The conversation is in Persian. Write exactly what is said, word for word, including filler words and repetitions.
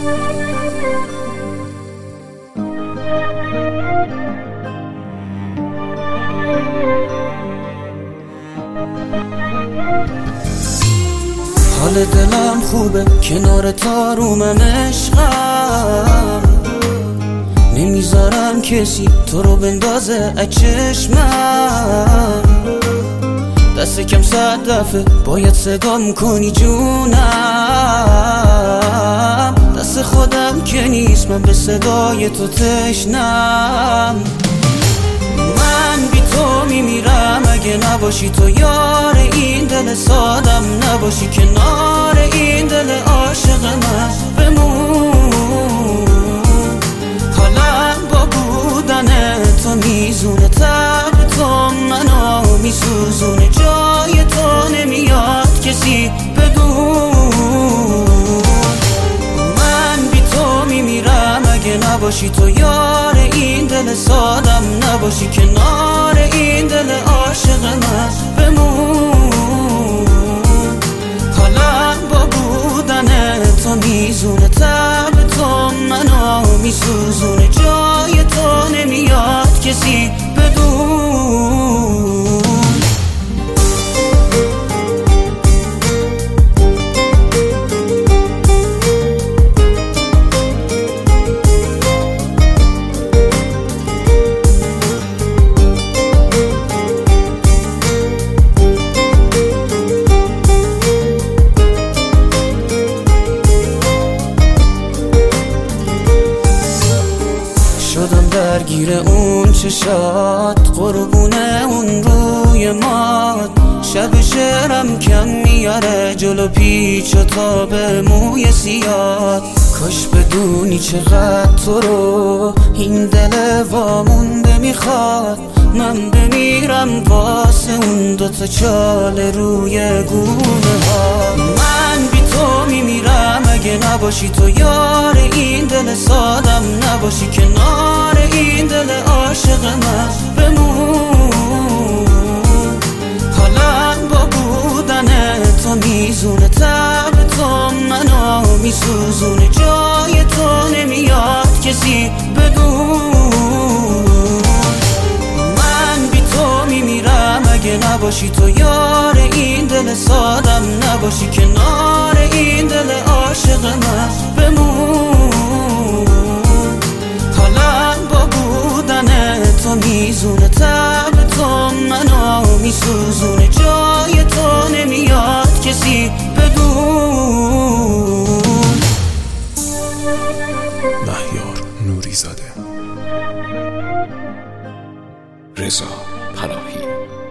حال دلم خوبه کنار تارومم عشقم، نمیذارم کسی تو رو بندازه از چشمم. دست کم صد دفعه باید صدام کنی جونم، دست خودم که نیست من به صدای تو تشنم. من بی تو میمیرم اگه نباشی تو یار این دل سادم، نباشی کنار این دل عاشق من بمون. حالم با بودن تو میزونه، تب تو منو میسوزونه، جای تو نمیاد کسی بدون. من بی تو میمیرم اگه نباشی تو یار این دل سادم، نباشی کنار این دل عاشق من بمون. حالم با بودن تو میزونه، تب تو منو میسوزونه، جای تو نمیاد کسی بدون. شدم درگیر اون چشات، قربونه اون روی مات. شب شعرم کم میاره جلو پیچ و تاب موی سیاد. کاش بدونی چقدر تو رو این دل وامونده میخواد. من بمیرم واسه اون دوتا چال روی گونه ها. من بی تو میمیرم اگه نباشی تو یار این دل سادم، نباشی کنار این دل عاشق من بمون. حالم با بودن تو میزونه، تب تو منو میسوزونه، جای تو نمیاد کسی بدون. من بی تو میمیرم اگه نباشی تو یار این دل سادم، نباشی کنار این دل عاشق من بمون. حالم با بودن تو میزونه، تب تو منو میسوزونه، جای تو نمیاد کسی بدون. مهیار نوریزاده، رضا پناهی.